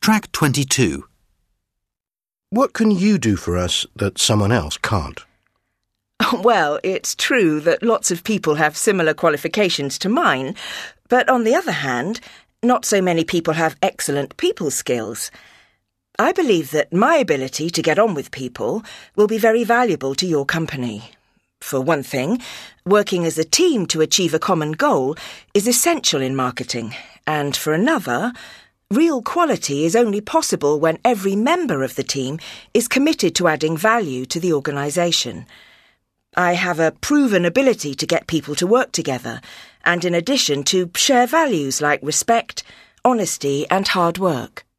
Track 22. What can you do for us that someone else can't? Well, it's true that lots of people have similar qualifications to mine, but on the other hand, not so many people have excellent people skills. I believe that my ability to get on with people will be very valuable to your company. For one thing, working as a team to achieve a common goal is essential in marketing, and for another, real quality is only possible when every member of the team is committed to adding value to the organisation. I have a proven ability to get people to work together, and in addition to share values like respect, honesty and hard work.